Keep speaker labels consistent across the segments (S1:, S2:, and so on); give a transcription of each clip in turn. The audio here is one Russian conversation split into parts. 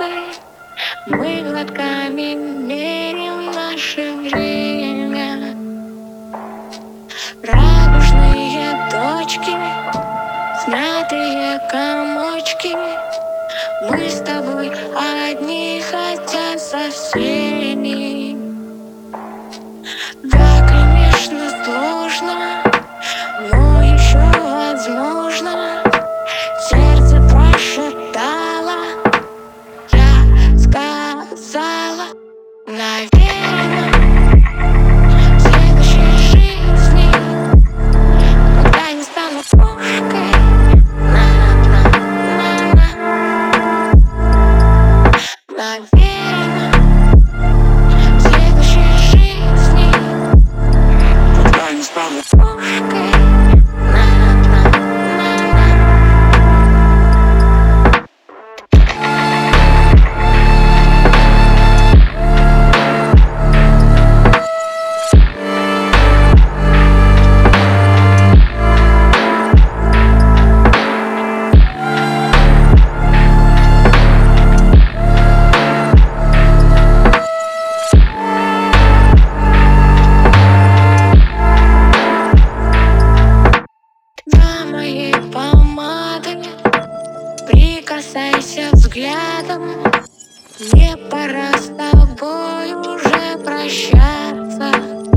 S1: ошибкой. Мы глотками меряем наше время. Радужные точки, смятые комочки. Мы с тобой одни, хотя со всеми. Да, конечно, сложно, но еще возможно. Сердце прошептало, я сказала, наверное, в следующей жизни, когда не стану кошкой. Наверное, в следующей жизни, когда не стану кошкой. Моей помады прикасайся взглядом. Мне пора с тобой уже прощаться.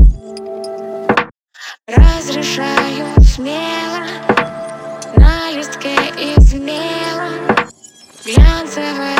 S1: Разрешаю смело на листке из мела глянцевая